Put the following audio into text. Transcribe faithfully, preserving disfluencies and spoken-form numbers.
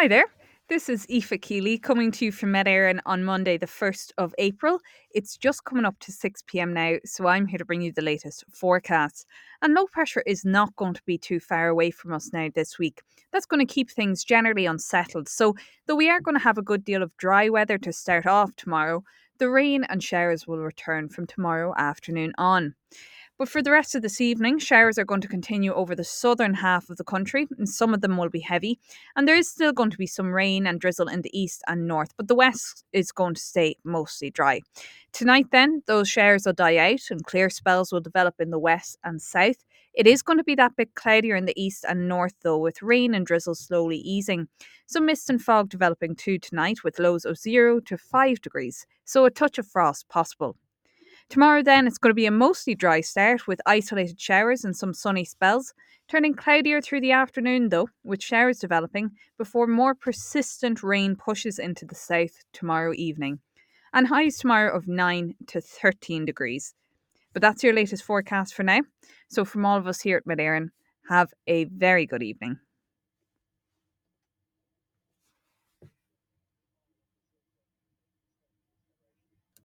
Hi there. This is Aoife Keeley coming to you from Med Éireann on Monday, the first of April. It's just coming up to six p.m. now, so I'm here to bring you the latest forecasts. And low pressure is not going to be too far away from us now this week. That's going to keep things generally unsettled. So, though we are going to have a good deal of dry weather to start off tomorrow, the rain and showers will return from tomorrow afternoon on. But for the rest of this evening, showers are going to continue over the southern half of the country, and some of them will be heavy. And there is still going to be some rain and drizzle in the east and north, but the west is going to stay mostly dry. Tonight, then, those showers will die out and clear spells will develop in the west and south. It is going to be that bit cloudier in the east and north, though, with rain and drizzle slowly easing. Some mist and fog developing too tonight, with lows of zero to five degrees, so a touch of frost possible. Tomorrow, then, it's going to be a mostly dry start with isolated showers and some sunny spells, turning cloudier through the afternoon, though, with showers developing before more persistent rain pushes into the south tomorrow evening. And highs tomorrow of nine to thirteen degrees. But that's your latest forecast for now. So, from all of us here at Med Éireann, have a very good evening.